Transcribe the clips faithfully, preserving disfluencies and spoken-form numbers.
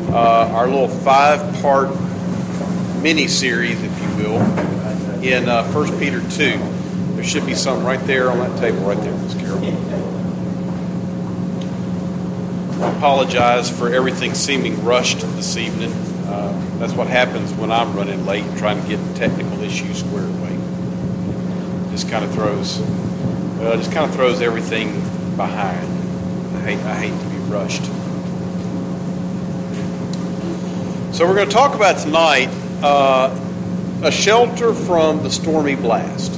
uh, our little five-part mini-series, if you will, in uh, First Peter two. There should be some right there on that table right there, Miz Carol. I apologize for everything seeming rushed this evening. Uh, that's what happens when I'm running late and trying to get technical issues squared away. Just kind of throws, uh, just kind of throws everything behind. I hate, I hate to be rushed. So we're going to talk about tonight uh, a shelter from the stormy blast.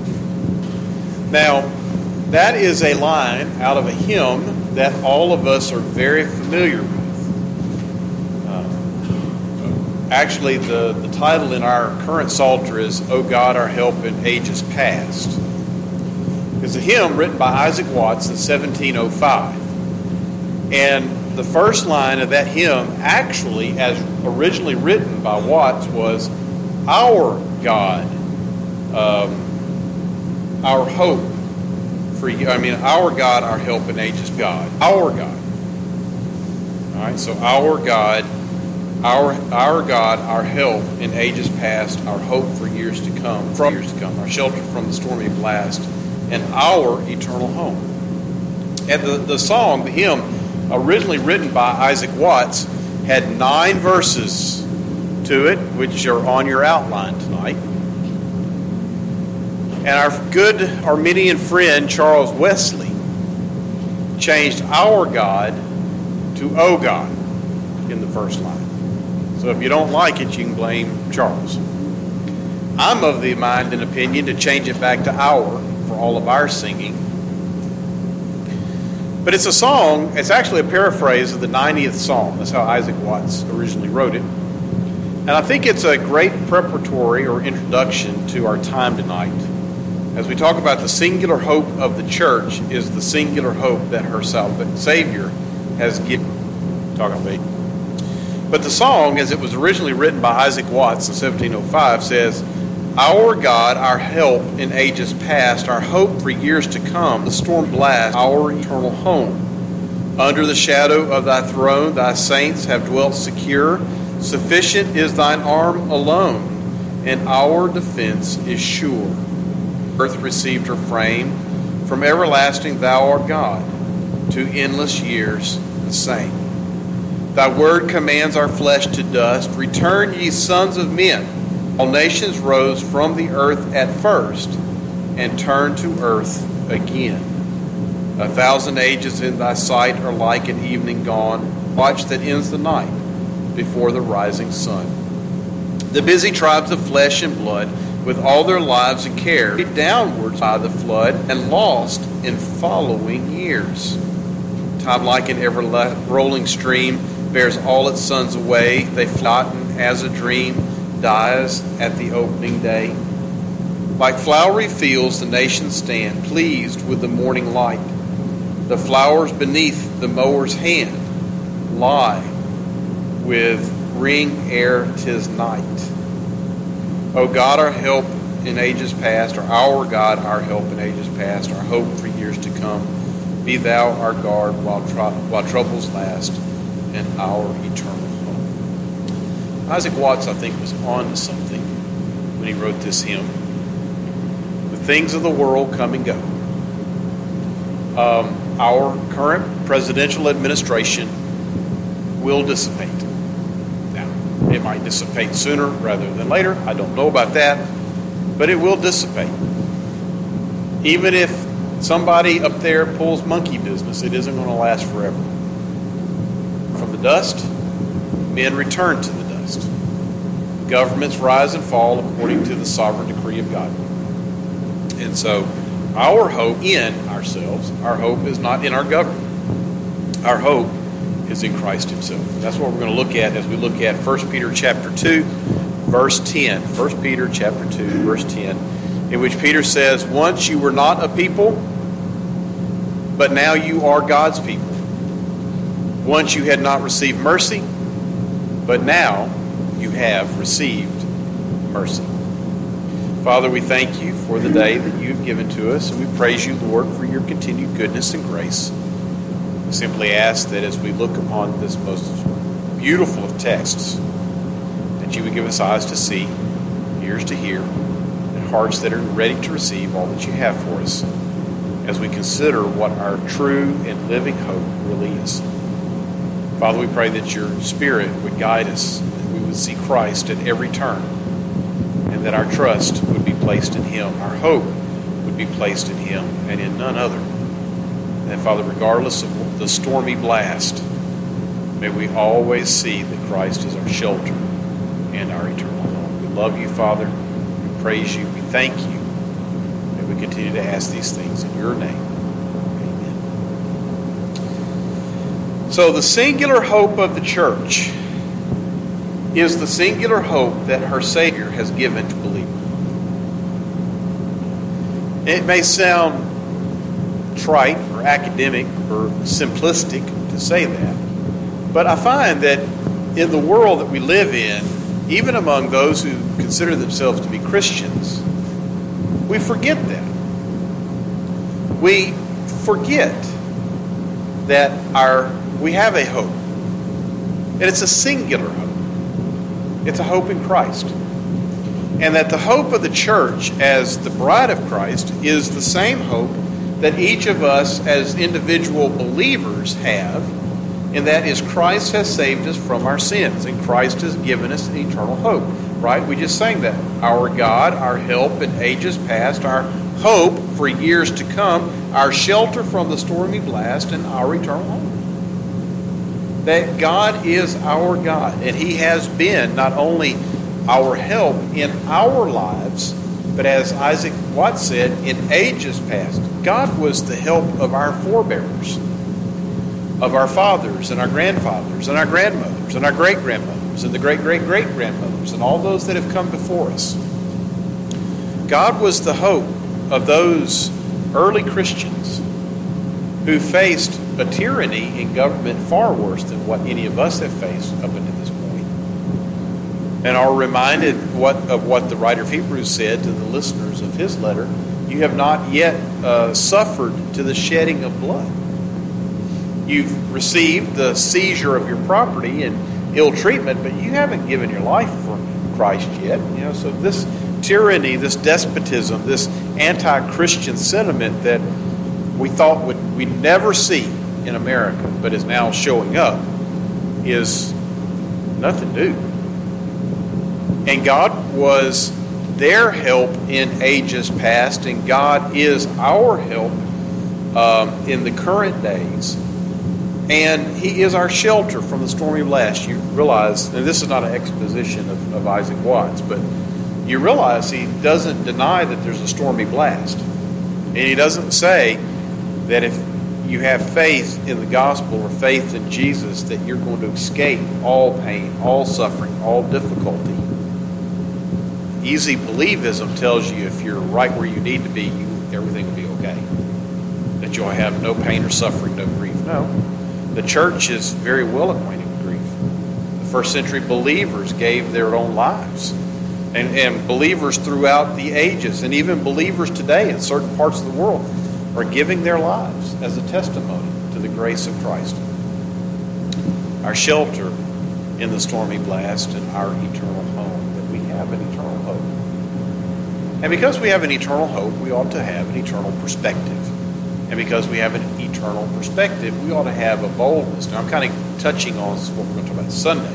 Now, that is a line out of a hymn that all of us are very familiar with. Uh, actually, the, the title in our current Psalter is, O God, Our Help in Ages Past. It's a hymn written by Isaac Watts in seventeen oh five. And the first line of that hymn, actually, as originally written by Watts, was, Our God, um, our hope for you. I mean, our God, our help in ages, God. Our God. All right, so our God, our our God, our help in ages past, our hope for years to come, from years to come, our shelter from the stormy blast, and our eternal home. And the, the song, the hymn, originally written by Isaac Watts, had nine verses to it, which are on your outline tonight. And our good Arminian friend, Charles Wesley, changed our God to O God in the first line. So if you don't like it, you can blame Charles. I'm of the mind and opinion to change it back to our for all of our singing. But it's a song, it's actually a paraphrase of the ninetieth Psalm. That's how Isaac Watts originally wrote it. And I think it's a great preparatory or introduction to our time tonight. As we talk about the singular hope of the church is the singular hope that her Savior has given. Talking about me. But the song, as it was originally written by Isaac Watts in seventeen oh five, says, Our God, our help in ages past, our hope for years to come, the storm blast, our eternal home. Under the shadow of thy throne, thy saints have dwelt secure. Sufficient is thine arm alone, and our defense is sure. Earth received her frame. From everlasting thou art God, to endless years the same. Thy word commands our flesh to dust. Return, ye sons of men. All nations rose from the earth at first, and turned to earth again. A thousand ages in thy sight are like an evening gone. Watch that ends the night before the rising sun. The busy tribes of flesh and blood, with all their lives and care, downwards by the flood and lost in following years. Time like an ever-rolling stream bears all its sons away. They flatten as a dream dies at the opening day. Like flowery fields the nations stand, pleased with the morning light. The flowers beneath the mower's hand lie with ring ere 'tis night. O God, our help in ages past, or our God, our help in ages past, our hope for years to come, be thou our guard while, tr- while troubles last, and our eternal home. Isaac Watts, I think, was on to something when he wrote this hymn. The things of the world come and go. Um, our current presidential administration will dissipate. It might dissipate sooner rather than later. I don't know about that. But it will dissipate. Even if somebody up there pulls monkey business, it isn't going to last forever. From the dust, men return to the dust. Governments rise and fall according to the sovereign decree of God. And so our hope in ourselves, our hope is not in our government. Our hope is in Christ himself. That's what we're going to look at as we look at First Peter chapter two, verse ten. First Peter chapter two, verse ten, in which Peter says, Once you were not a people, but now you are God's people. Once you had not received mercy, but now you have received mercy. Father, we thank you for the day that you've given to us, and we praise you, Lord, for your continued goodness and grace. We simply ask that as we look upon this most beautiful of texts, that you would give us eyes to see, ears to hear, and hearts that are ready to receive all that you have for us as we consider what our true and living hope really is. Father, we pray that your Spirit would guide us, that we would see Christ at every turn, and that our trust would be placed in him, our hope would be placed in him and in none other. And that, Father, regardless of the stormy blast, may we always see that Christ is our shelter and our eternal home. We love you, Father. We praise you. We thank you. And we continue to ask these things in your name. Amen. So the singular hope of the church is the singular hope that her Savior has given to believers. It may sound trite or academic or simplistic to say that, but I find that in the world that we live in, even among those who consider themselves to be Christians, we forget that. We forget that our we have a hope. And it's a singular hope. It's a hope in Christ. And that the hope of the church as the bride of Christ is the same hope that each of us as individual believers have, and that is Christ has saved us from our sins, and Christ has given us an eternal hope. Right? We just sang that. Our God, our help in ages past, our hope for years to come, our shelter from the stormy blast, and our eternal home. That God is our God, and he has been not only our help in our lives, but as Isaac Watts said, in ages past. God was the help of our forebears, of our fathers and our grandfathers and our grandmothers and our great-grandmothers and the great-great-great-grandmothers and all those that have come before us. God was the hope of those early Christians who faced a tyranny in government far worse than what any of us have faced up until this point, and are reminded what of what the writer of Hebrews said to the listeners of his letter: you have not yet uh, suffered to the shedding of blood. You've received the seizure of your property and ill treatment, but you haven't given your life for Christ yet. You know, so this tyranny, this despotism, this anti-Christian sentiment that we thought would we'd never see in America, but is now showing up, is nothing new. And God was their help in ages past, and God is our help um, in the current days. And he is our shelter from the stormy blast. You realize, and this is not an exposition of, of Isaac Watts, but you realize he doesn't deny that there's a stormy blast. And he doesn't say that if you have faith in the gospel or faith in Jesus, that you're going to escape all pain, all suffering, all difficulty. Easy believism tells you if you're right where you need to be, you, everything will be okay. That you'll have no pain or suffering, no grief. No. The church is very well acquainted with grief. The first century believers gave their own lives. And, and believers throughout the ages, and even believers today in certain parts of the world, are giving their lives as a testimony to the grace of Christ. Our shelter in the stormy blast and our eternal home, that we have an eternal hope. And because we have an eternal hope, we ought to have an eternal perspective. And because we have an eternal perspective, we ought to have a boldness. Now, I'm kind of touching on this is what we're going to talk about Sunday.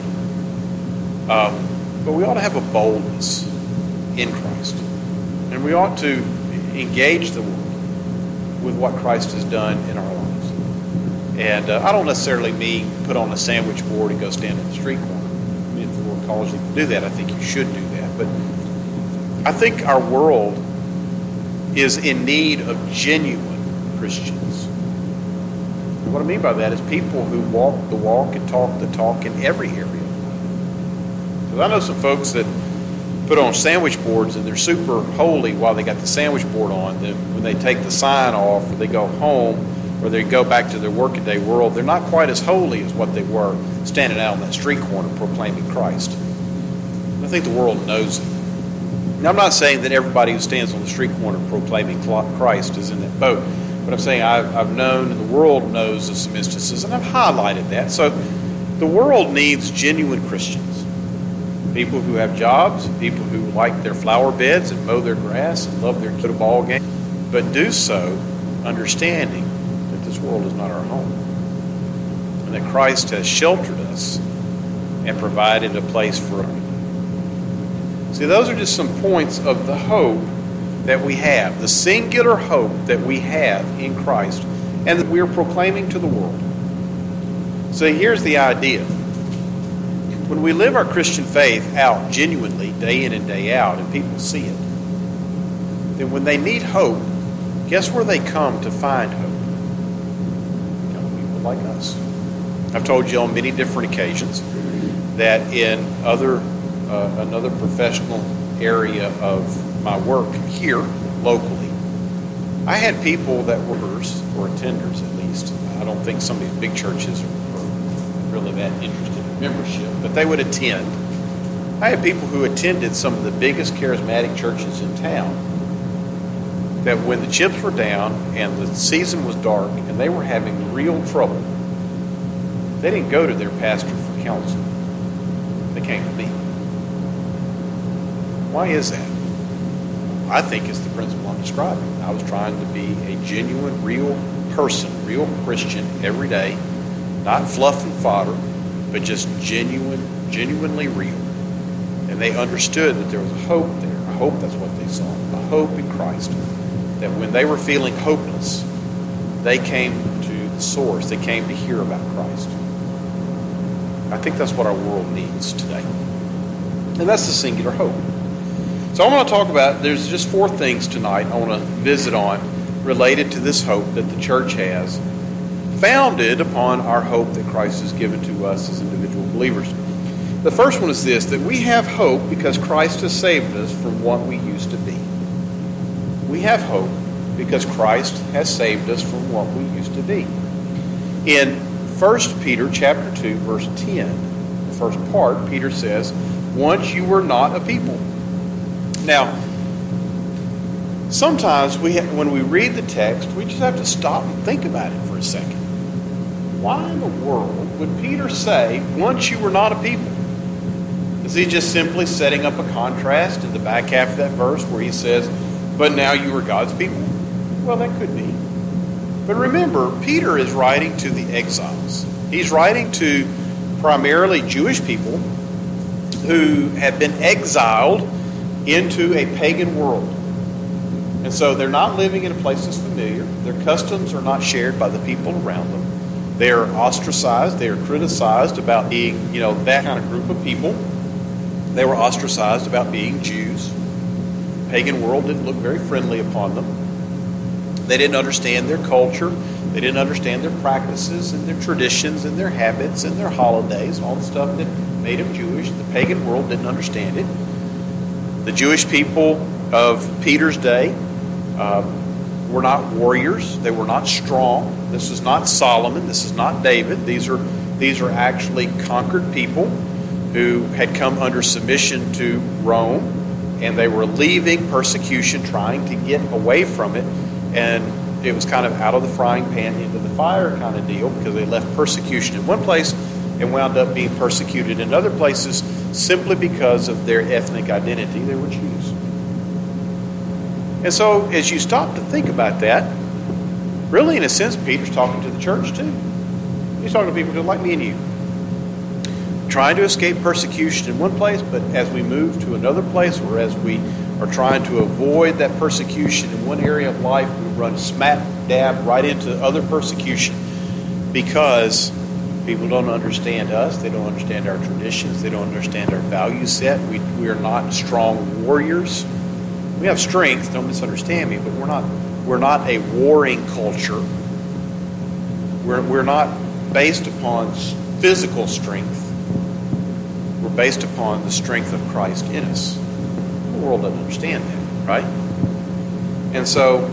Um, but we ought to have a boldness in Christ. And we ought to engage the world with what Christ has done in our lives. And uh, I don't necessarily mean put on a sandwich board and go stand in the street corner. I mean, if the Lord calls you to do that, I think you should do that. But I think our world is in need of genuine Christians. And what I mean by that is people who walk the walk and talk the talk in every area. Because I know some folks that put on sandwich boards and they're super holy while they got the sandwich board on. Then when they take the sign off, or they go home, or they go back to their workaday world, they're not quite as holy as what they were standing out on that street corner proclaiming Christ. I think the world knows it. Now, I'm not saying that everybody who stands on the street corner proclaiming Christ is in that boat, but I'm saying I've, I've known, and the world knows of some instances, and I've highlighted that. So The world needs genuine Christians. People who have jobs, people who like their flower beds and mow their grass and love their kid a ball game, but do so understanding that this world is not our home and that Christ has sheltered us and provided a place for us. See, those are just some points of the hope that we have, the singular hope that we have in Christ and that we are proclaiming to the world. So here's the idea. When we live our Christian faith out genuinely, day in and day out, and people see it, then when they need hope, guess where they come to find hope? They come to people like us. I've told you on many different occasions that in other uh, another professional area of my work here, locally, I had people that were or attenders at least. I don't think some of these big churches are really that interested in membership, but they would attend. I had people who attended some of the biggest charismatic churches in town that when the chips were down and the season was dark and they were having real trouble, they didn't go to their pastor for counsel. They came to me. Why is that? I think it's the principle I'm describing. I was trying to be a genuine, real person, real Christian every day, not fluff and fodder, but just genuine, genuinely real. And they understood that there was a hope there. A hope, that's what they saw. A hope in Christ. That when they were feeling hopeless, they came to the source. They came to hear about Christ. I think that's what our world needs today. And that's the singular hope. So I want to talk about, there's just four things tonight I want to visit on related to this hope that the church has, founded upon our hope that Christ has given to us as individual believers. The first one is this, that we have hope because Christ has saved us from what we used to be. We have hope because Christ has saved us from what we used to be. In First Peter chapter two, verse ten, the first part, Peter says, once you were not a people. Now, sometimes we have, when we read the text, we just have to stop and think about it for a second. Why in the world would Peter say, once you were not a people? Is he just simply setting up a contrast in the back half of that verse where he says, but now you are God's people? Well, that could be. But remember, Peter is writing to the exiles. He's writing to primarily Jewish people who have been exiled into a pagan world. And so they're not living in a place that's familiar. Their customs are not shared by the people around them. They are ostracized. They are criticized about being, you know, that kind of group of people. They were ostracized about being Jews. The pagan world didn't look very friendly upon them. They didn't understand their culture. They didn't understand their practices and their traditions and their habits and their holidays, all the stuff that made them Jewish. The pagan world didn't understand it. The Jewish people of Peter's day uh, were not warriors. They were not strong. This is not Solomon. This is not David. These are these are actually conquered people who had come under submission to Rome, and they were leaving persecution, trying to get away from it. And it was kind of out of the frying pan into the fire kind of deal because they left persecution in one place and wound up being persecuted in other places simply because of their ethnic identity. They were Jews. And so as you stop to think about that, really in a sense, Peter's talking to the church too. He's talking to people just like me and you. Trying to escape persecution in one place, but as we move to another place, or as we are trying to avoid that persecution in one area of life, we run smack dab right into other persecution because people don't understand us. They don't understand our traditions. They don't understand our value set. We, we are not strong warriors. We have strength, don't misunderstand me, but we're not we're not a warring culture. We're, we're not based upon physical strength. We're based upon the strength of Christ in us. The world doesn't understand that, right? And so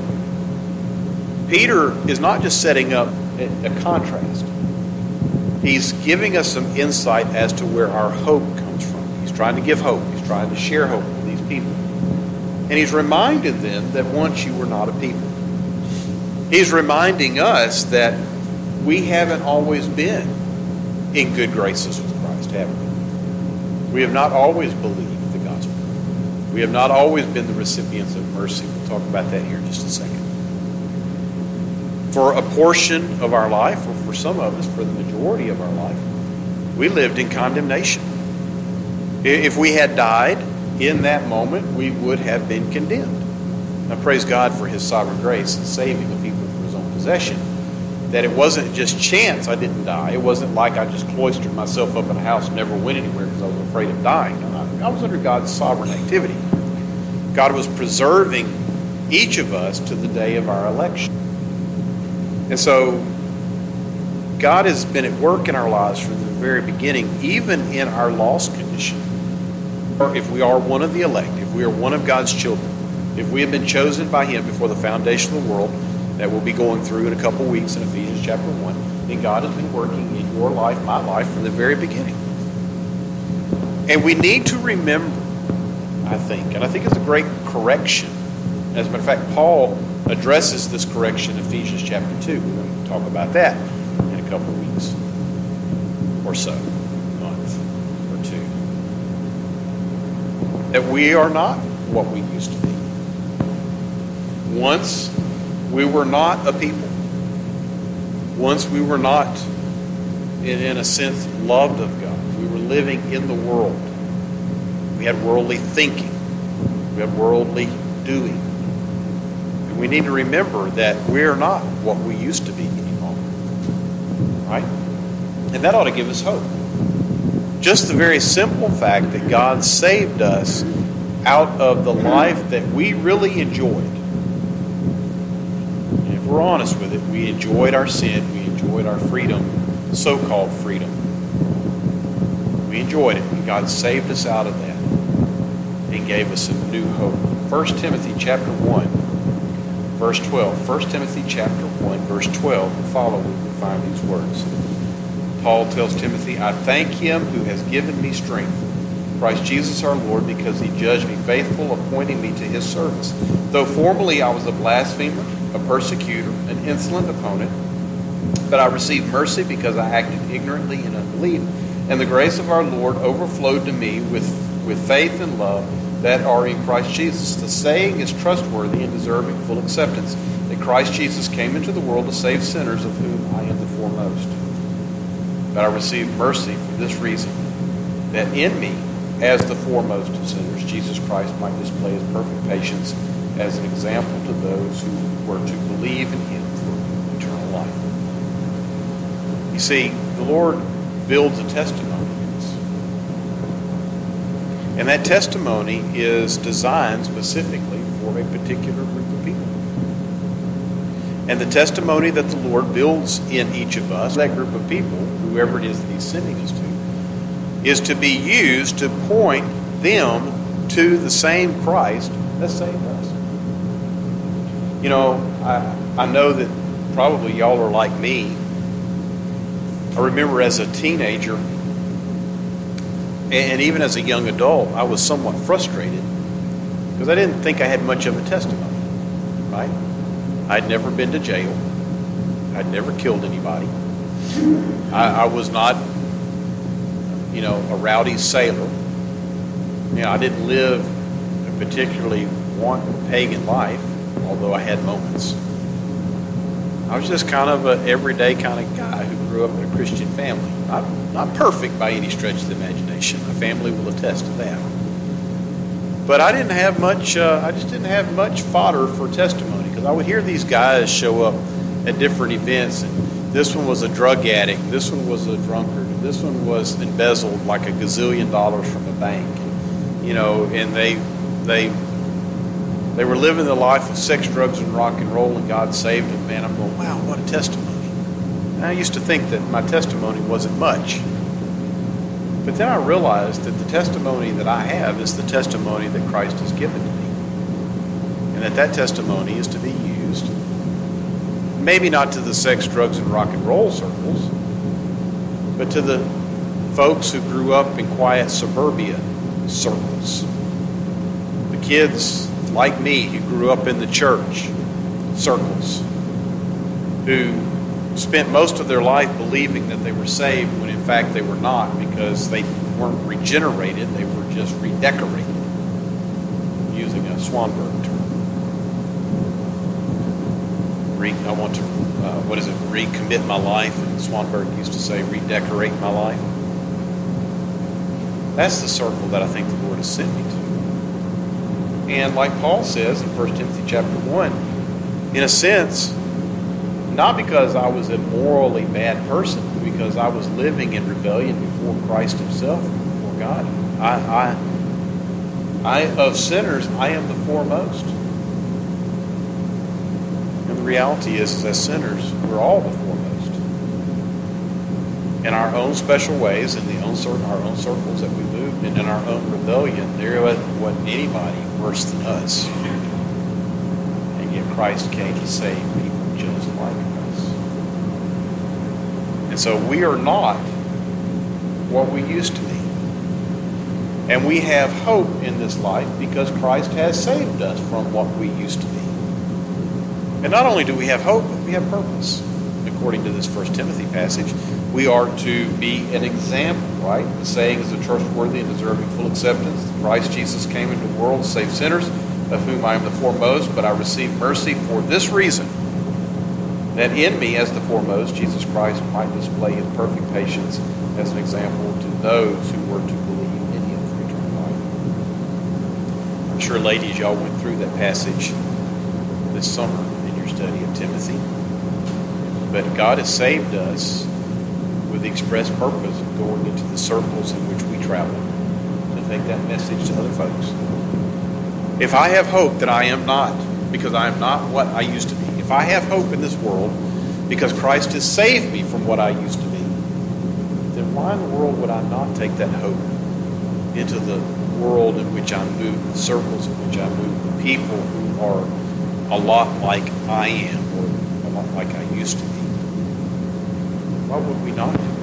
Peter is not just setting up a, a contrast. He's giving us some insight as to where our hope comes from. He's trying to give hope. He's trying to share hope with these people. And he's reminded them that once you were not a people. He's reminding us that we haven't always been in good graces with Christ, have we? We have not always believed the gospel. We have not always been the recipients of mercy. We'll talk about that here in just a second. For a portion of our life, or for some of us, for the majority of our life, we lived in condemnation. If we had died in that moment, we would have been condemned. I praise God for His sovereign grace in saving the people for His own possession. That it wasn't just chance I didn't die. It wasn't like I just cloistered myself up in a house and never went anywhere because I was afraid of dying. No, I was under God's sovereign activity. God was preserving each of us to the day of our election. And so God has been at work in our lives from the very beginning, even in our lost condition. Or if we are one of the elect, if we are one of God's children, if we have been chosen by Him before the foundation of the world, that we'll be going through in a couple weeks in Ephesians chapter one, then God has been working in your life, my life, from the very beginning. And we need to remember, I think, and I think it's a great correction. As a matter of fact, Paul addresses this correction in Ephesians chapter two. We're going to talk about that in a couple of weeks or so, a month or two. That we are not what we used to be. Once we were not a people. Once we were not, in, in a sense, loved of God. We were living in the world. We had worldly thinking. We had worldly doing. And we need to remember that we're not what we used to be anymore. Right? And that ought to give us hope. Just the very simple fact that God saved us out of the life that we really enjoyed. And if we're honest with it, we enjoyed our sin, we enjoyed our freedom, so-called freedom. We enjoyed it, and God saved us out of that and gave us a new hope. First Timothy chapter one, verse twelve. First Timothy chapter one, verse twelve, and following, we find these words. Paul tells Timothy, I thank Him who has given me strength, Christ Jesus our Lord, because He judged me faithful, appointing me to His service. Though formerly I was a blasphemer, a persecutor, an insolent opponent, but I received mercy because I acted ignorantly in unbelief. And the grace of our Lord overflowed to me with, with faith and love that are in Christ Jesus. The saying is trustworthy and deserving full acceptance, that Christ Jesus came into the world to save sinners, of whom I am the foremost. But I received mercy for this reason, that in me, as the foremost of sinners, Jesus Christ might display His perfect patience as an example to those who were to believe in Him for eternal life. You see, the Lord builds a testimony in us. And that testimony is designed specifically for a particular group of people. And the testimony that the Lord builds in each of us, that group of people, whoever it is that He's sending us to, is to be used to point them to the same Christ that saved us. You know, I, I know that probably y'all are like me. I remember as a teenager, and even as a young adult, I was somewhat frustrated because I didn't think I had much of a testimony, right? I'd never been to jail. I'd never killed anybody. I, I was not, you know, a rowdy sailor. You know, I didn't live a particularly wanton pagan life, although I had moments. I was just kind of an everyday kind of guy who grew up in a Christian family. Not, not perfect by any stretch of the imagination. My family will attest to that. But I didn't have much, uh, I just didn't have much fodder for testimony, because I would hear these guys show up at different events, and this one was a drug addict, this one was a drunkard, and this one was embezzled like a gazillion dollars from a bank. You know, and they they they were living the life of sex, drugs, and rock and roll, and God saved them. Man, I'm going, wow, what a testimony. And I used to think that my testimony wasn't much. But then I realized that the testimony that I have is the testimony that Christ has given to me. And that that testimony is to be used, maybe not to the sex, drugs, and rock and roll circles, but to the folks who grew up in quiet suburbia circles. The kids like me who grew up in the church circles, who spent most of their life believing that they were saved when in fact they were not, because they weren't regenerated, they were just redecorated, using a Swanberg term. Re, I want to, uh, what is it, recommit my life, and Swanberg used to say, redecorate my life. That's the circle that I think the Lord has sent me to. And like Paul says in First Timothy chapter one, in a sense, not because I was a morally bad person, but because I was living in rebellion before Christ himself, before God. I, I, I of sinners, I am the foremost. And the reality is, is as sinners, we're all the foremost. In our own special ways, in the own our own circles that we move, and in our own rebellion, there wasn't anybody worse than us. And yet Christ came to save people just like us. And so we are not what we used to be. And we have hope in this life because Christ has saved us from what we used to be. And not only do we have hope, but we have purpose. According to this First Timothy passage, we are to be an example, right? The saying is a trustworthy and deserving full acceptance. Christ Jesus came into the world to save sinners, of whom I am the foremost, but I receive mercy for this reason, that in me as the foremost, Jesus Christ might display his perfect patience as an example to those who were to believe in him for eternal life. I'm sure, ladies, y'all went through that passage this summer in your study of Timothy. But God has saved us with the express purpose of going into the circles in which we travel to take that message to other folks. If I have hope that I am not, because I am not what I used to be, if I have hope in this world because Christ has saved me from what I used to be, then why in the world would I not take that hope into the world in which I move, the circles in which I move, the people who are a lot like I am or a lot like I used to be? Why would we not do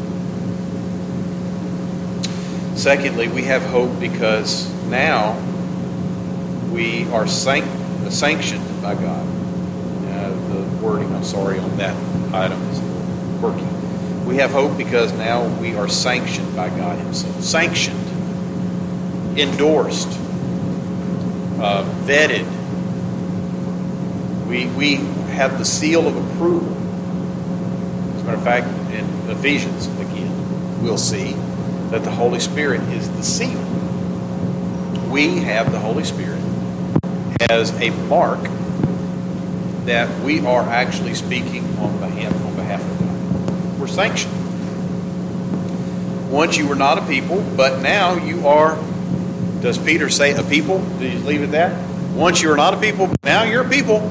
that? Secondly, we have hope because now we are sanct- sanctioned by God. Uh, the wording, I'm sorry, on that item is quirky. We have hope because now we are sanctioned by God himself. Sanctioned, endorsed, uh, vetted. We, we have the seal of approval. As a matter of fact, in Ephesians, again, we'll see that the Holy Spirit is the seal. We have the Holy Spirit as a mark that we are actually speaking on behalf, on behalf of God. We're sanctioned. Once you were not a people, but now you are, does Peter say a people? Do you leave it that? Once you were not a people, but now you're a people.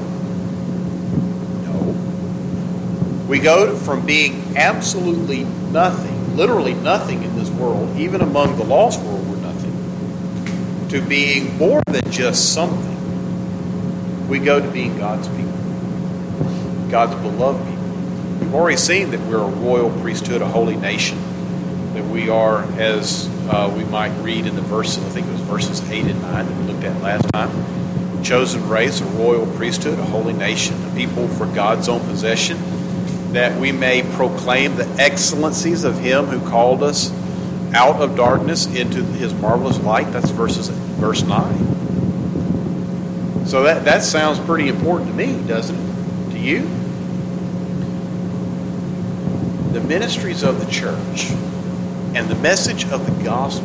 We go from being absolutely nothing, literally nothing in this world, even among the lost world we're nothing, to being more than just something. We go to being God's people, God's beloved people. We've already seen that we're a royal priesthood, a holy nation, that we are, as uh, we might read in the verse, I think it was verses eight and nine that we looked at last time, chosen race, a royal priesthood, a holy nation, a people for God's own possession, that we may proclaim the excellencies of him who called us out of darkness into his marvelous light. That's verses verse nine. So that, that sounds pretty important to me, doesn't it? To you? The ministries of the church and the message of the gospel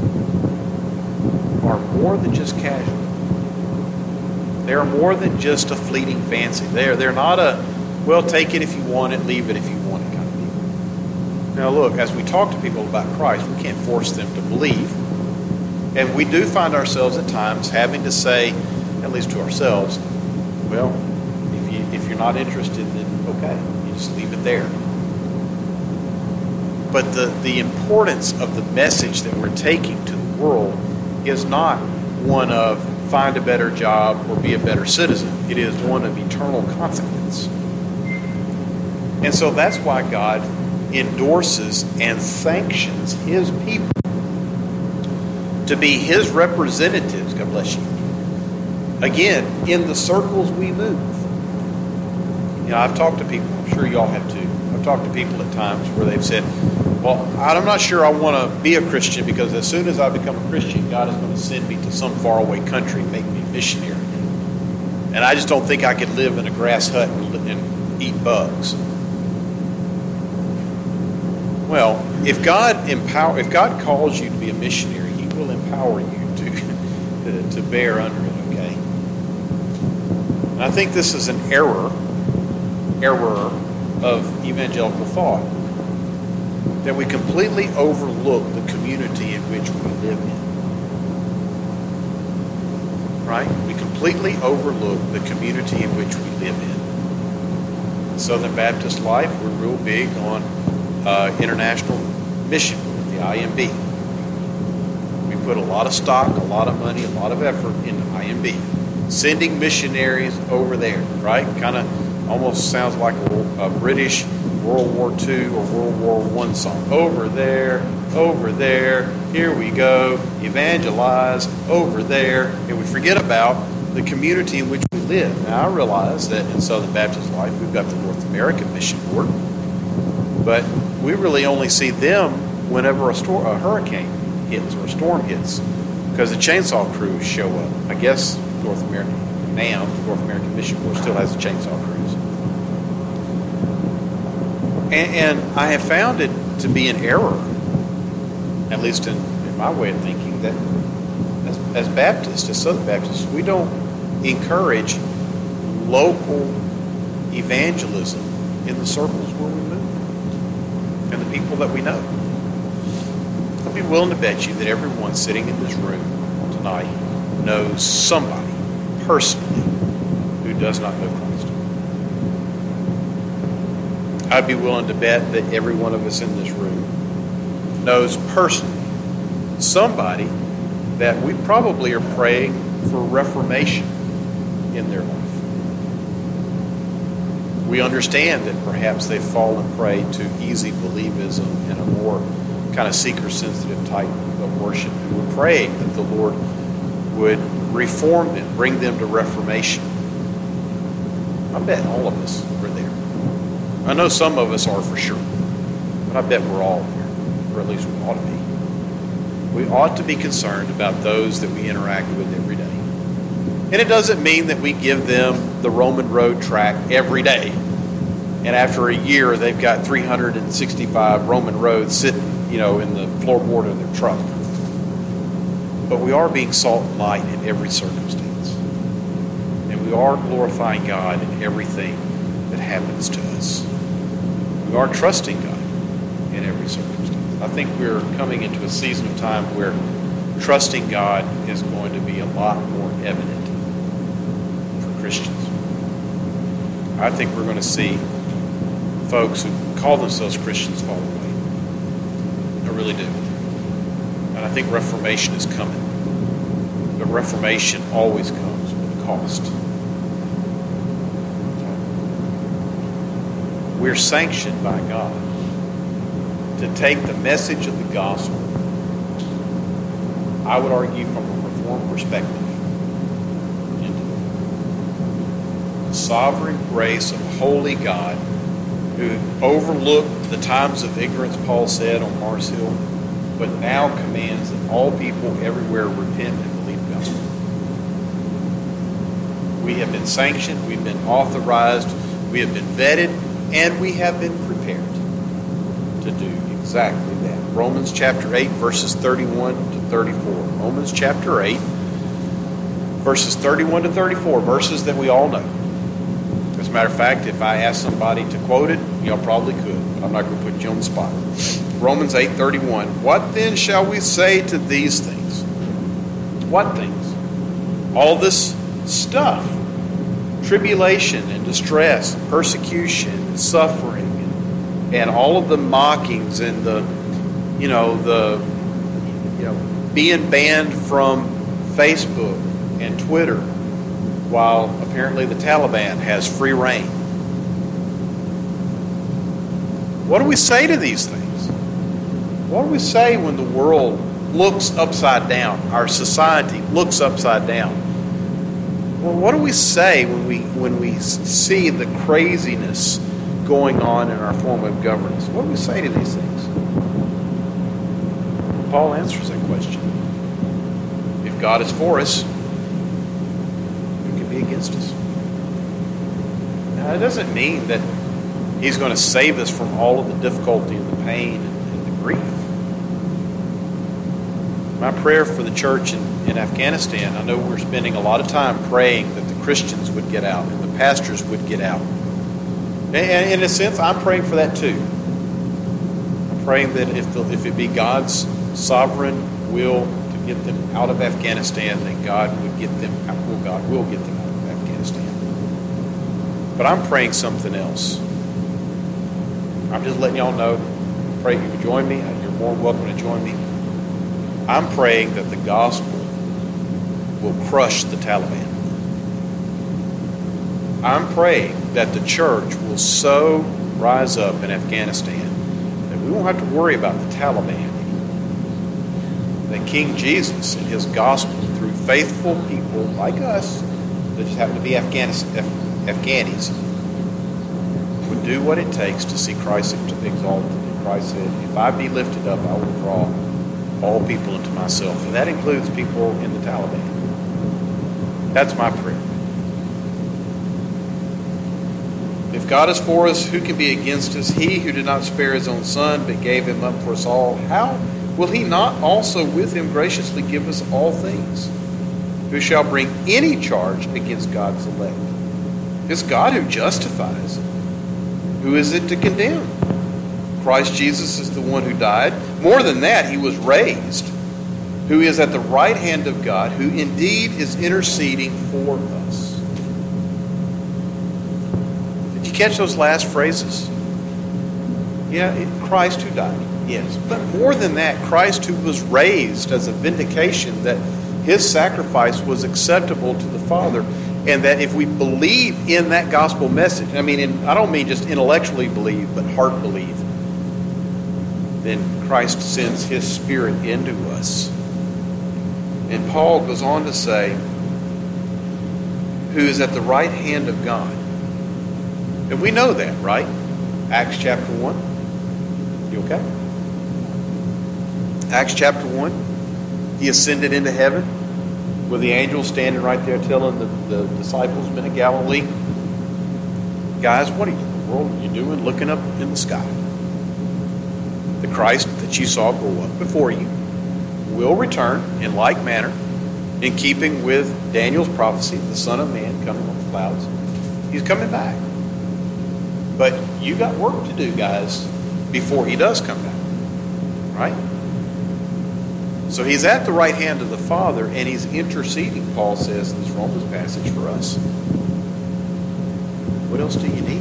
are more than just casual. They are more than just a fleeting fancy. They're, they're not a, well, take it if you want it, leave it if you want it kind of deal. Now look, as we talk to people about Christ, we can't force them to believe. And we do find ourselves at times having to say, at least to ourselves, well, if, you, if you're not interested, then okay, you just leave it there. But the, the importance of the message that we're taking to the world is not one of find a better job or be a better citizen. It is one of eternal consequence. And so that's why God endorses and sanctions his people to be his representatives, God bless you, again, in the circles we move. You know, I've talked to people, I'm sure y'all have too. I've talked to people at times where they've said, well, I'm not sure I want to be a Christian because as soon as I become a Christian, God is going to send me to some faraway country and make me a missionary. And I just don't think I could live in a grass hut and, and eat bugs. Well, if God empower, if God calls you to be a missionary, He will empower you to, to, to bear under it, okay? And I think this is an error, error of evangelical thought, that we completely overlook the community in which we live in. Right? We completely overlook the community in which we live in. In Southern Baptist Life, we're real big on uh, international mission, the I M B. We put a lot of stock, a lot of money, a lot of effort into I M B. Sending missionaries over there, right? Kind of almost sounds like a, a British World War Two or World War One song. Over there, over there, here we go, evangelize, over there. And we forget about the community in which we live. Now, I realize that in Southern Baptist Life, we've got the North American Mission Board, but we really only see them whenever a, storm, a hurricane hits or a storm hits, because the chainsaw crews show up. I guess North American, now, the North American Mission Board still has the chainsaw crews. And, and I have found it to be an error, at least in, in my way of thinking, that as, as Baptists, as Southern Baptists, we don't encourage local evangelism in the circles where we move and the people that we know. I'd be willing to bet you that everyone sitting in this room tonight knows somebody personally who does not know Christ. I'd be willing to bet that every one of us in this room knows personally somebody that we probably are praying for reformation in their life. We understand that perhaps they've fallen prey to easy believism and a more kind of seeker-sensitive type of worship. And we're praying that the Lord would reform them, bring them to reformation. I bet all of us are there. I know some of us are for sure, but I bet we're all there, or at least we ought to be. We ought to be concerned about those that we interact with every day. And it doesn't mean that we give them the Roman road tract every day, and after a year they've got three hundred sixty-five Roman roads sitting, you know, in the floorboard of their truck. But we are being salt and light in every circumstance. And we are glorifying God in everything that happens to us. We are trusting God in every circumstance. I think we're coming into a season of time where trusting God is going to be a lot more evident for Christians. I think we're going to see folks who call themselves Christians fall away. I really do. And I think Reformation is coming. But Reformation always comes with a cost. We're sanctioned by God to take the message of the gospel, I would argue from a Reformed perspective, into the sovereign grace of a holy God who overlooked the times of ignorance, Paul said on Mars Hill, but now commands that all people everywhere repent and believe God. We have been sanctioned, we've been authorized, we have been vetted, and we have been prepared to do exactly that. Romans chapter eight, verses thirty-one to thirty-four. Romans chapter eight, verses thirty-one to thirty-four, verses that we all know. As a matter of fact, if I asked somebody to quote it, y'all probably could, but I'm not going to put you on the spot. Romans eight thirty-one. What then shall we say to these things? What things? All this stuff. Tribulation and distress, and persecution and suffering, and, and all of the mockings and the, you know, the, you know, being banned from Facebook and Twitter, while apparently the Taliban has free reign. What do we say to these things? What do we say when the world looks upside down, our society looks upside down? Well, what do we say when we when we see the craziness going on in our form of governance? What do we say to these things? Paul answers that question. If God is for us, who can be against us? Now, it doesn't mean that He's going to save us from all of the difficulty and the pain and the grief. My prayer for the church in, in Afghanistan, I know we're spending a lot of time praying that the Christians would get out and the pastors would get out. And, and in a sense, I'm praying for that too. I'm praying that if, the, if it be God's sovereign will to get them out of Afghanistan, then God would get them out. Well, God will get them out of Afghanistan. But I'm praying something else. I'm just letting y'all know. Pray you would join me. You're more than welcome to join me. I'm praying that the gospel will crush the Taliban. I'm praying that the church will so rise up in Afghanistan that we won't have to worry about the Taliban. That King Jesus and His gospel through faithful people like us that just happen to be Afghanis, Af, Afghanis would do what it takes to see Christ exalted. And Christ said, if I be lifted up, I will draw all people into myself. And that includes people in the Taliban. That's my prayer. If God is for us, who can be against us? He who did not spare His own Son, but gave Him up for us all, how will He not also with Him graciously give us all things? Who shall bring any charge against God's elect? It's God who justifies. Who is it to condemn? Christ Jesus is the one who died. More than that, He was raised, who is at the right hand of God, who indeed is interceding for us. Did you catch those last phrases? Yeah, it, Christ who died. Yes. But more than that, Christ who was raised as a vindication that His sacrifice was acceptable to the Father, and that if we believe in that gospel message, I mean, in, I don't mean just intellectually believe, but heart believe, then Christ sends His Spirit into us. And Paul goes on to say, who is at the right hand of God. And we know that, right? Acts chapter one. You okay? Acts chapter one. He ascended into heaven with the angel standing right there telling the, the disciples men of Galilee, guys, what in the world are you doing looking up in the sky? The Christ that you saw go up before you will return in like manner, in keeping with Daniel's prophecy, the Son of Man coming on the clouds. He's coming back. But you got work to do, guys, before He does come back. Right? So He's at the right hand of the Father, and He's interceding, Paul says in this Romans passage, for us. What else do you need?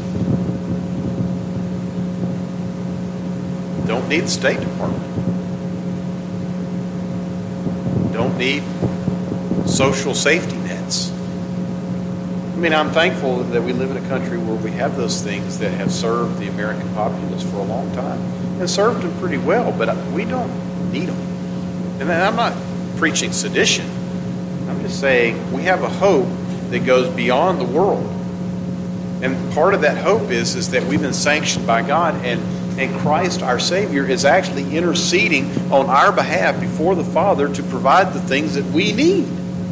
Don't need the State Department. Don't need social safety nets. I mean, I'm thankful that we live in a country where we have those things that have served the American populace for a long time and served them pretty well, but we don't need them. And I'm not preaching sedition. I'm just saying we have a hope that goes beyond the world. And part of that hope is, is that we've been sanctioned by God, and, and Christ, our Savior, is actually interceding on our behalf before the Father to provide the things that we need.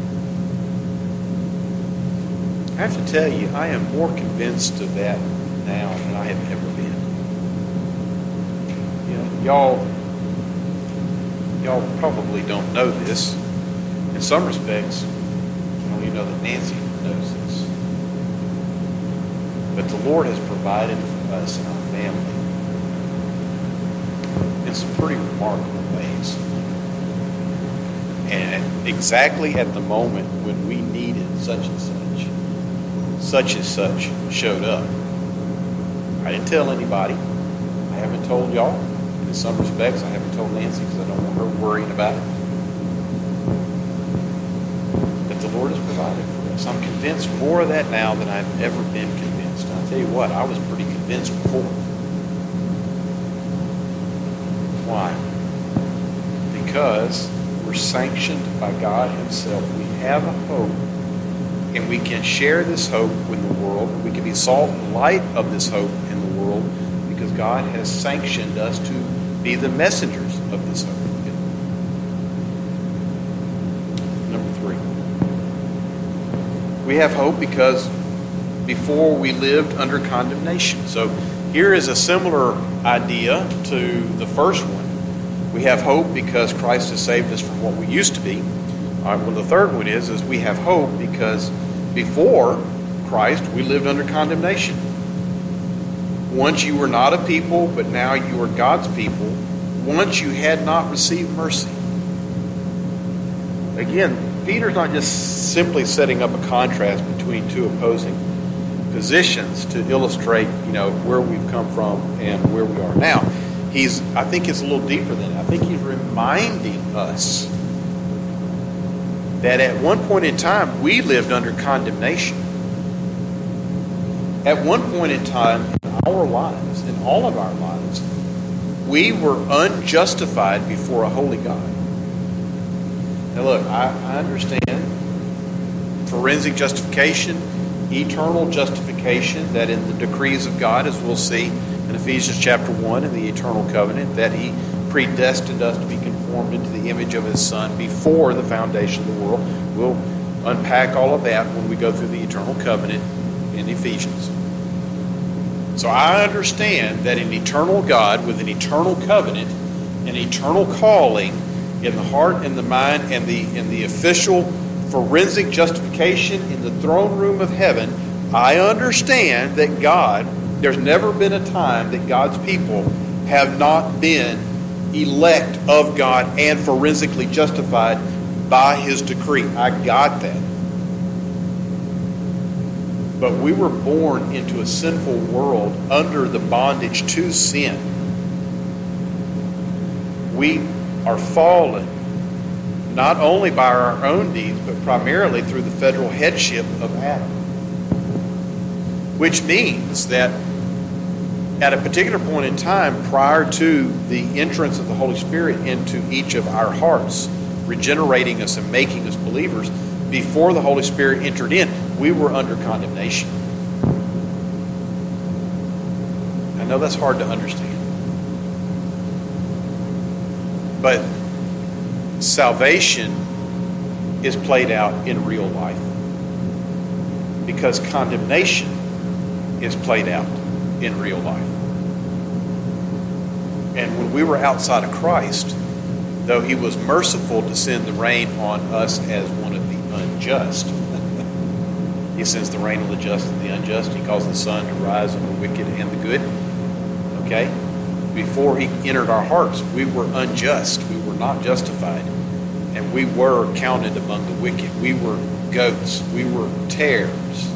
I have to tell you, I am more convinced of that now than I have ever been. You know, y'all... Y'all probably don't know this. In some respects, I don't even know that Nancy knows this. But the Lord has provided for us and our family in some pretty remarkable ways. And exactly at the moment when we needed such and such, such and such showed up. I didn't tell anybody. I haven't told y'all. In some respects, I haven't told Nancy because I don't want her worrying about it. But the Lord has provided for us. I'm convinced more of that now than I've ever been convinced. And I'll tell you what, I was pretty convinced before. Why? Because we're sanctioned by God Himself. We have a hope And we can share this hope with the world. We can be salt and light of this hope in the world because God has sanctioned us to be the messengers of this hope. Number three. We have hope because before we lived under condemnation. So here is a similar idea to the first one. We have hope because Christ has saved us from what we used to be. All right, well, the third one is, is we have hope because before Christ, we lived under condemnation. Once you were not a people, but now you are God's people. Once you had not received mercy. Again, Peter's not just simply setting up a contrast between two opposing positions to illustrate, you know, where we've come from and where we are now. He's, I think it's a little deeper than that. I think he's reminding us that at one point in time, we lived under condemnation. At one point in time in our lives, in all of our lives, we were unjustified before a holy God. Now look, I, I understand forensic justification, eternal justification, that in the decrees of God, as we'll see in Ephesians chapter one, in the eternal covenant, that he predestined us to be conformed into the image of his Son before the foundation of the world. We'll unpack all of that when we go through the eternal covenant in Ephesians. So I understand that an eternal God with an eternal covenant, an eternal calling in the heart and the mind and the, in the official forensic justification in the throne room of heaven, I understand that God, there's never been a time that God's people have not been elect of God and forensically justified by his decree. I got that. But we were born into a sinful world under the bondage to sin. We are fallen not only by our own deeds, but primarily through the federal headship of Adam. Which means that at a particular point in time, prior to the entrance of the Holy Spirit into each of our hearts, regenerating us and making us believers, before the Holy Spirit entered in, we were under condemnation. I know that's hard to understand. But salvation is played out in real life because condemnation is played out in real life. And when we were outside of Christ, though he was merciful to send the rain on us as one of the unjust, he sends the rain on the just and the unjust. He calls the sun to rise on the wicked and the good. Okay? Before he entered our hearts, we were unjust. We were not justified. And we were counted among the wicked. We were goats. We were tares.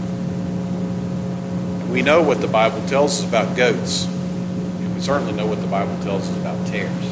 And we know what the Bible tells us about goats. And we certainly know what the Bible tells us about tares.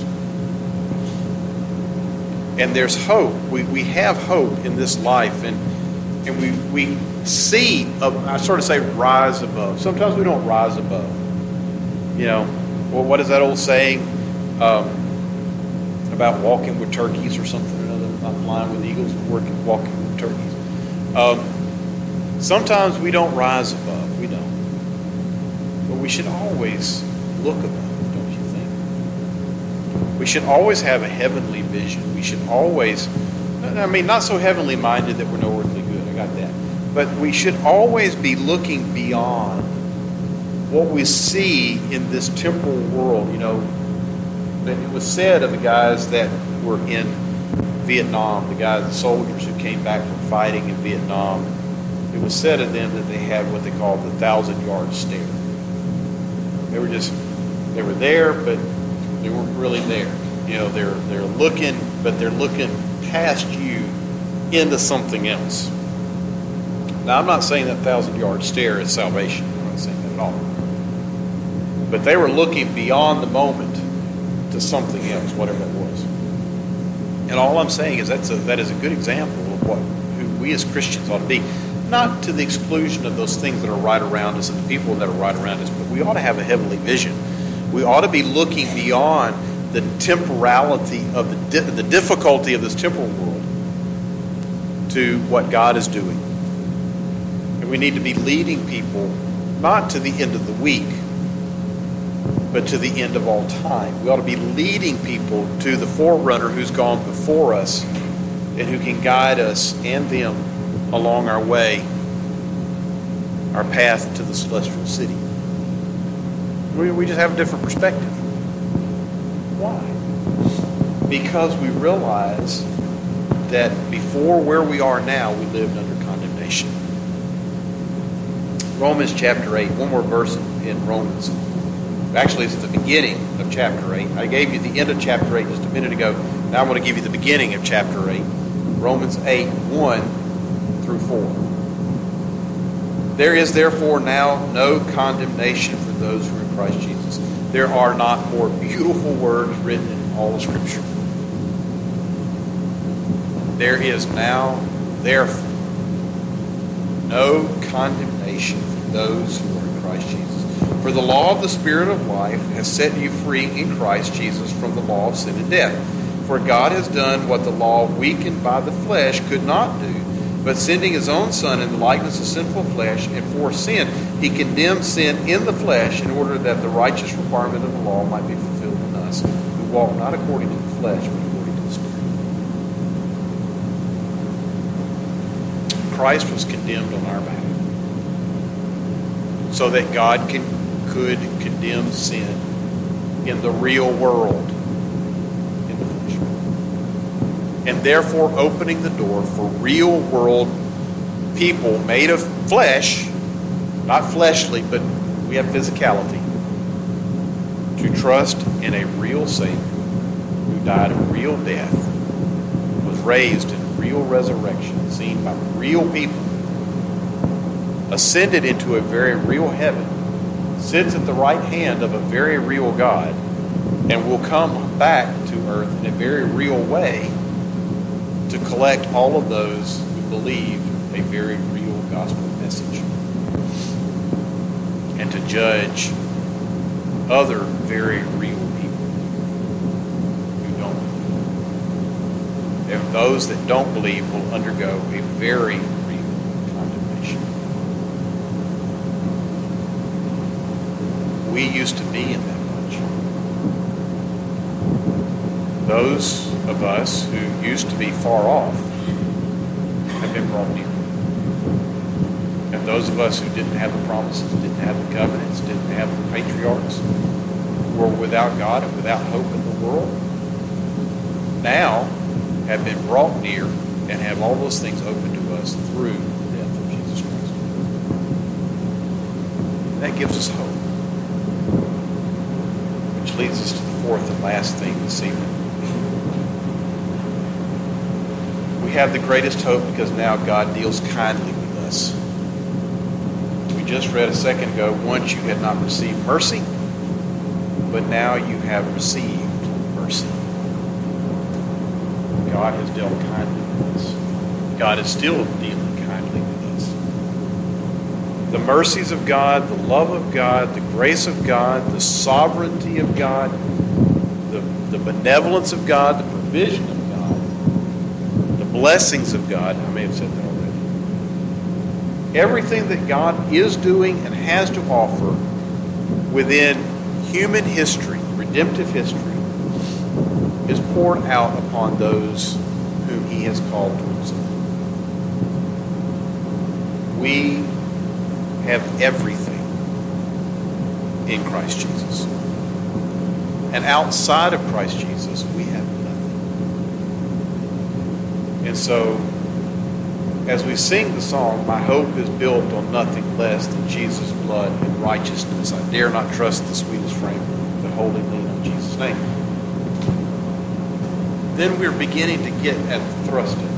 And there's hope. We we have hope in this life. And and we, we see, a, I sort of say rise above. Sometimes we don't rise above. You know, well, what is that old saying um, about walking with turkeys or something or another? Not flying with eagles, but working, walking with turkeys. Um, sometimes we don't rise above. We don't. But we should always look above, don't you think? We should always have a heavenly vision. We should always, I mean, not so heavenly minded that we're no earthly good. I got that. But we should always be looking beyond what we see in this temporal world. You know, that it was said of the guys that were in Vietnam, the guys, the soldiers who came back from fighting in Vietnam, it was said of them that they had what they called the thousand-yard stare. They were just, they were there, but they weren't really there. You know, they're they're looking, but they're looking past you into something else. Now, I'm not saying that thousand-yard stare is salvation. I'm not saying that at all. But they were looking beyond the moment to something else, whatever it was. And all I'm saying is that's a, that is a good example of what who we as Christians ought to be. Not to the exclusion of those things that are right around us and the people that are right around us, but we ought to have a heavenly vision. We ought to be looking beyond the temporality of the, di- the difficulty of this temporal world to what God is doing. We need to be leading people not to the end of the week, but to the end of all time. We ought to be leading people to the forerunner who's gone before us and who can guide us and them along our way, our path to the celestial city. We, we just have a different perspective. Why? Because we realize that before where we are now, we lived under condemnation. Romans chapter eight, one more verse in Romans. Actually, it's the beginning of chapter eight. I gave you the end of chapter eight just a minute ago. Now I'm going to give you the beginning of chapter eight. Romans eight, one through four. There is therefore now no condemnation for those who are in Christ Jesus. There are not more beautiful words written in all of Scripture. There is now, therefore, no condemnation for those who are in Christ Jesus. For the law of the Spirit of life has set you free in Christ Jesus from the law of sin and death. For God has done what the law, weakened by the flesh, could not do. But sending his own Son in the likeness of sinful flesh, and for sin, he condemned sin in the flesh in order that the righteous requirement of the law might be fulfilled in us, who walk not according to the flesh, but according to the Spirit. Christ was condemned on our behalf, so that God can, could condemn sin in the real world, in the flesh. And therefore opening the door for real world people made of flesh, not fleshly, but we have physicality, to trust in a real Savior who died a real death, was raised in a real resurrection, seen by real people, ascended into a very real heaven, sits at the right hand of a very real God, and will come back to earth in a very real way to collect all of those who believe a very real gospel message and to judge other very real people who don't believe. And those that don't believe will undergo a very real condemnation. We used to be in that bunch. Those of us who used to be far off have been brought near. And those of us who didn't have the promises, didn't have the covenants, didn't have the patriarchs, were without God and without hope in the world, now have been brought near and have all those things open to us through the death of Jesus Christ. That gives us hope. Which leads us to the fourth and last thing this evening. We have the greatest hope because now God deals kindly with us. We just read a second ago, once you had not received mercy, but now you have received mercy. God has dealt kindly with us. God is still dealing kindly with us. The mercies of God, the love of God, the grace of God, the sovereignty of God, the, the benevolence of God, the provision of God, the blessings of God. I may have said that already. Everything that God is doing and has to offer within human history, redemptive history, is poured out upon those whom he has called to himself. We have everything in Christ Jesus. And outside of Christ Jesus, we have nothing. And so, as we sing the song, my hope is built on nothing less than Jesus' blood and righteousness. I dare not trust the sweetest frame, but wholly lean on Jesus' name. Then we're beginning to get at the thrust of it.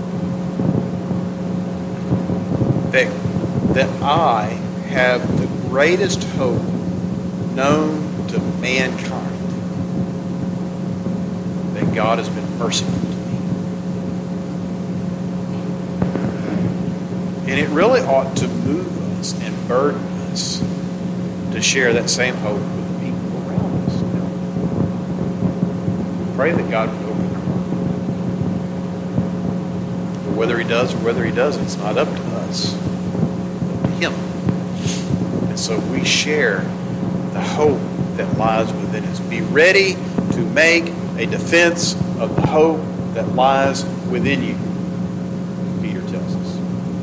That, that I have the greatest hope known to mankind. That God has been merciful to me. And it really ought to move us and burden us to share that same hope with the people around us. Now, pray that God would open their heart. But whether he does or whether he doesn't, it's not up to us. Him. And so we share the hope that lies within us. Be ready to make a defense of the hope that lies within you, Peter tells us.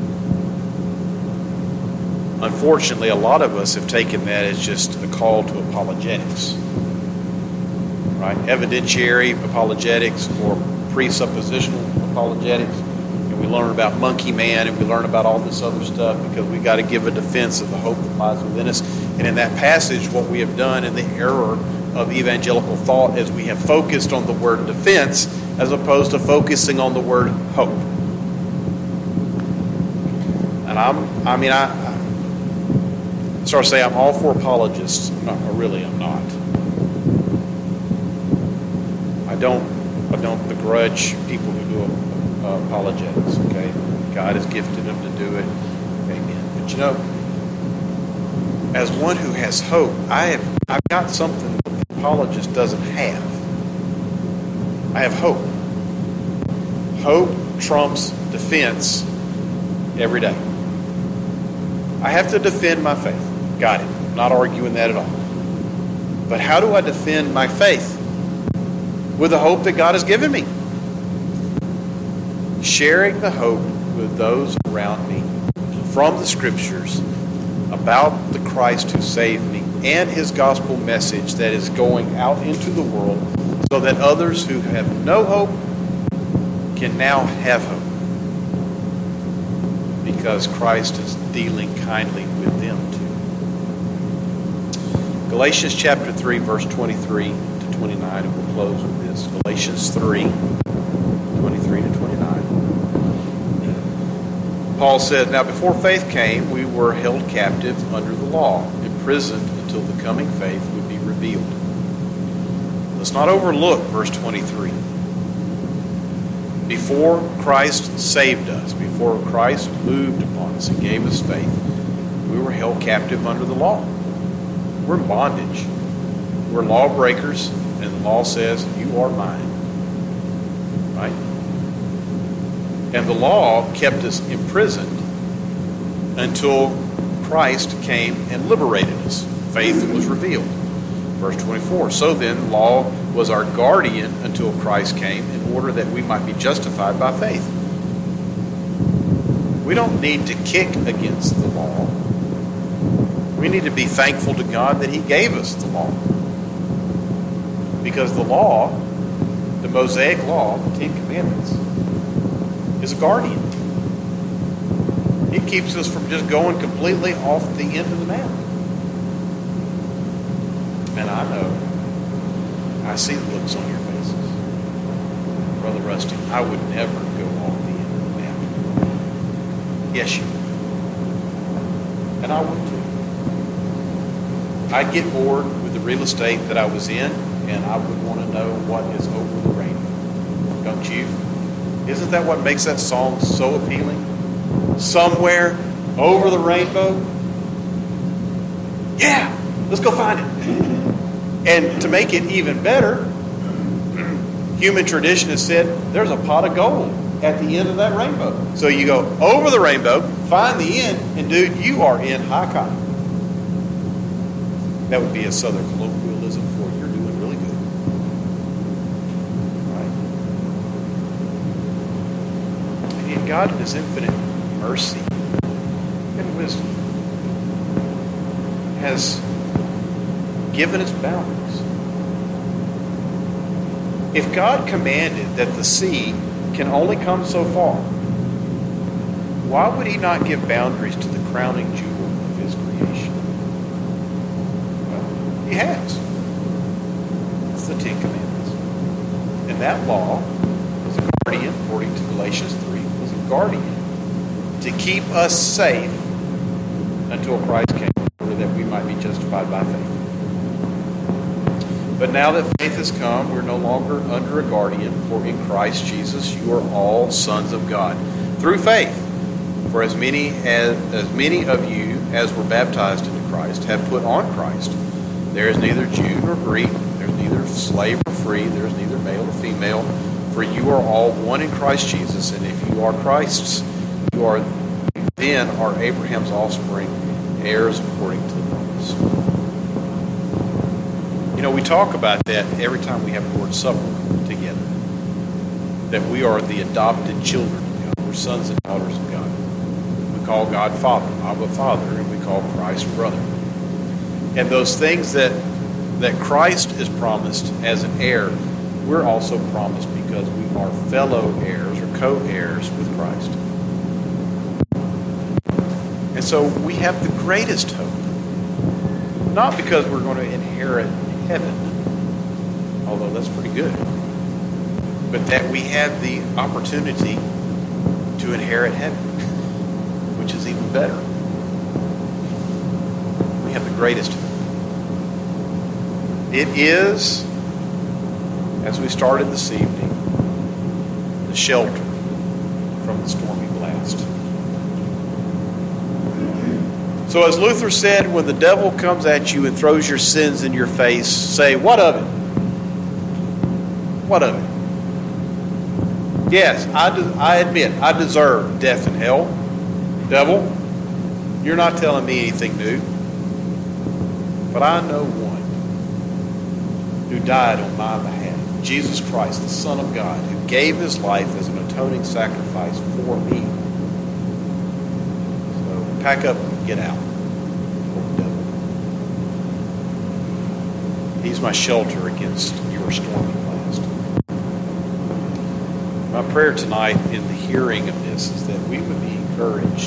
Unfortunately, a lot of us have taken that as just a call to apologetics. Right? Evidentiary apologetics or presuppositional apologetics. And we learn about monkey man and we learn about all this other stuff because we got to give a defense of the hope that lies within us. And in that passage, what we have done in the error of evangelical thought is we have focused on the word defense as opposed to focusing on the word hope. And I'm, I mean, I, I sort of say I'm all for apologists. No, really, I'm not. I don't, I don't begrudge people who do uh, apologetics. Okay, God has gifted them to do it. Amen. But you know, as one who has hope, I have, I've got something that the apologist doesn't have. I have hope. Hope trumps defense every day. I have to defend my faith. Got it. I'm not arguing that at all. But how do I defend my faith? With the hope that God has given me. Sharing the hope with those around me from the Scriptures about the Christ who saved me and His gospel message that is going out into the world so that others who have no hope can now have hope because Christ is dealing kindly with them too. Galatians chapter three, verse twenty-three to twenty-nine, and we'll close with this. Galatians three, twenty-three to twenty-nine. Paul said, "Now before faith came, we were held captive under the law, imprisoned until the coming faith would be revealed." Let's not overlook verse twenty-three. Before Christ saved us, before Christ moved upon us and gave us faith, we were held captive under the law. We're in bondage. We're lawbreakers, and the law says, "You are mine." Right? And the law kept us imprisoned until Christ came and liberated us. Faith was revealed. Verse twenty-four, "So then, law was our guardian until Christ came in order that we might be justified by faith." We don't need to kick against the law. We need to be thankful to God that He gave us the law. Because the law, the Mosaic law, the Ten Commandments, is a guardian. It keeps us from just going completely off the end of the map. And I know, I see the looks on your faces. Brother Rusty, I would never go off the end of the map. Yes, you would. And I would too. I'd get bored with the real estate that I was in, and I would want to know what is over the rainbow. Don't you? Isn't that what makes that song so appealing? Somewhere over the rainbow? Yeah, let's go find it. And to make it even better, human tradition has said there's a pot of gold at the end of that rainbow. So you go over the rainbow, find the end, and dude, you are in high cotton. That would be a Southern colloquialism for you're doing really good. Right? And yet God in His infinite mercy and wisdom has given us boundaries. If God commanded that the sea can only come so far, why would He not give boundaries to the crowning jewel of His creation? Well, He has. It's the Ten Commandments. And that law was a guardian, according to Galatians three, was a guardian to keep us safe until Christ came in order that we might be justified by faith. But now that faith has come, we're no longer under a guardian, for in Christ Jesus you are all sons of God through faith. For as many as, as many of you as were baptized into Christ have put on Christ. There is neither Jew nor Greek, there is neither slave nor free, there is neither male nor female, for you are all one in Christ Jesus. And if you are Christ's, you are then are Abraham's offspring, heirs according to the promise. You know, we talk about that every time we have the Lord's Supper together, that we are the adopted children of God. We're sons and daughters of God. We call God Father, Abba Father, and we call Christ brother. And those things that, that Christ is promised as an heir, we're also promised because we are fellow heirs or co-heirs with Christ. And so we have the greatest hope. Not because we're going to inherit heaven, although that's pretty good, but that we have the opportunity to inherit heaven, which is even better. We have the greatest hope. It is, as we started this evening, the shelter from the stormy blast. So as Luther said, when the devil comes at you and throws your sins in your face, say, what of it? What of it? Yes, I, de- I admit, I deserve death and hell. Devil, you're not telling me anything new. But I know one who died on my behalf, Jesus Christ, the Son of God, who gave his life as an atoning sacrifice for me. So pack up and get out. He's my shelter against your stormy blast. My prayer tonight in the hearing of this is that we would be encouraged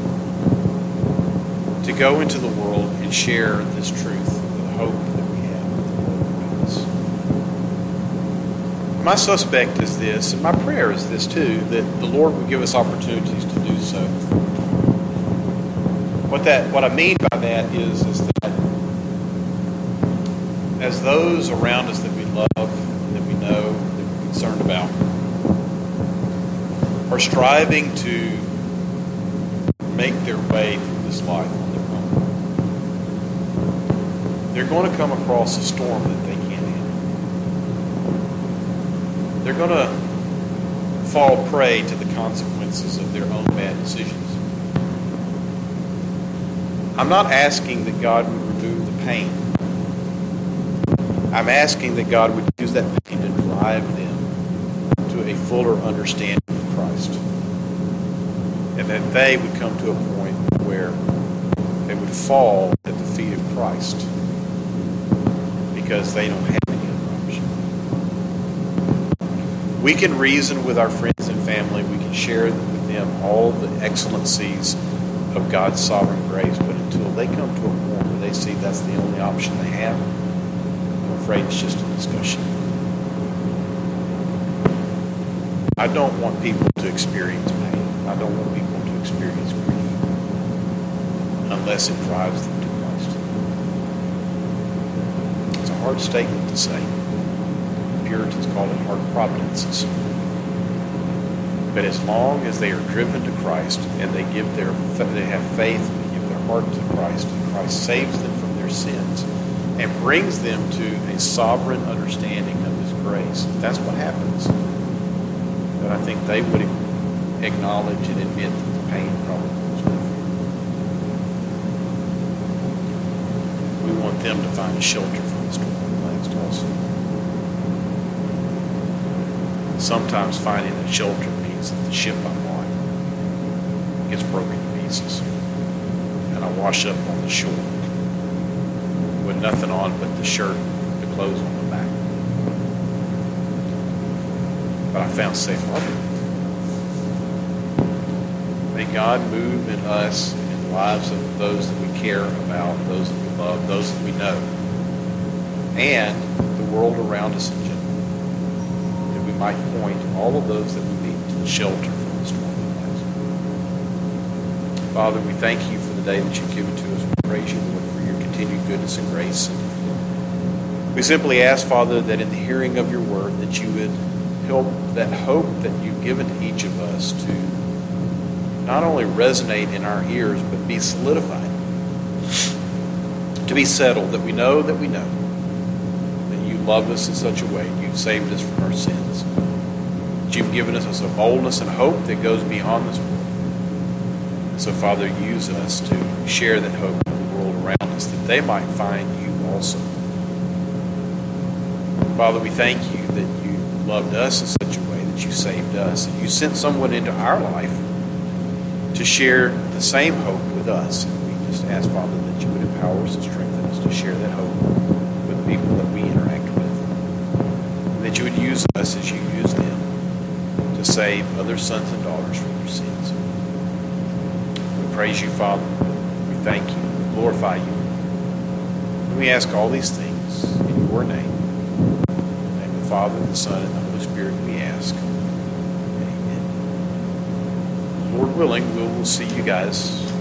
to go into the world and share this truth, the hope that we have with the Lord around us. My suspect is this, and my prayer is this too, that the Lord would give us opportunities to do so. What that, what I mean by that is, is that as those around us that we love, that we know, that we're concerned about, are striving to make their way through this life on their own, they're going to come across a storm that they can't handle. They're going to fall prey to the consequences of their own bad decisions. I'm not asking that God would remove the pain. I'm asking that God would use that pain to drive them to a fuller understanding of Christ. And that they would come to a point where they would fall at the feet of Christ because they don't have any other option. We can reason with our friends and family. We can share with them all the excellencies of God's sovereign grace. But until they come to a point where they see that's the only option they have, I'm afraid it's just a discussion. I don't want people to experience pain. I don't want people to experience grief unless it drives them to Christ. It's a hard statement to say. The Puritans call it hard providences. But as long as they are driven to Christ and they give their they have faith and they give their heart to Christ, and Christ saves them from their sins and brings them to a sovereign understanding of his grace, that's what happens. But I think they would acknowledge and admit that the pain probably was worth it. We want them to find a shelter from the storm blast also. Sometimes finding a shelter means that the ship I'm on gets broken to pieces and I wash up on the shore with nothing on but the shirt, the clothes on the back. But I found safe harbor. May God move in us and in the lives of those that we care about, those that we love, those that we know, and the world around us in general. That we might point all of those that we meet to the shelter from the storm. Father, we thank you for the day that you've given to us. We praise you, Lord, for your continued goodness and grace. We simply ask, Father, that in the hearing of your word, that you would help that hope that you've given to each of us to not only resonate in our ears, but be solidified, to be settled, that we know that we know that you love us in such a way, you've saved us from our sins, that you've given us a boldness and hope that goes beyond this world. So, Father, use us to share that hope with the world around us, that they might find you also. Father, we thank you that you loved us in such a way, that you saved us, that you sent someone into our life to share the same hope with us. And we just ask, Father, that you would empower us and strengthen us to share that hope with the people that we interact with. And that you would use us as you use them to save other sons and daughters from their sins. We praise you, Father. We thank you. We glorify you. And we ask all these things in your name. In the name of the Father, the Son, and the Holy Spirit, we ask. Amen. Lord willing, we'll see you guys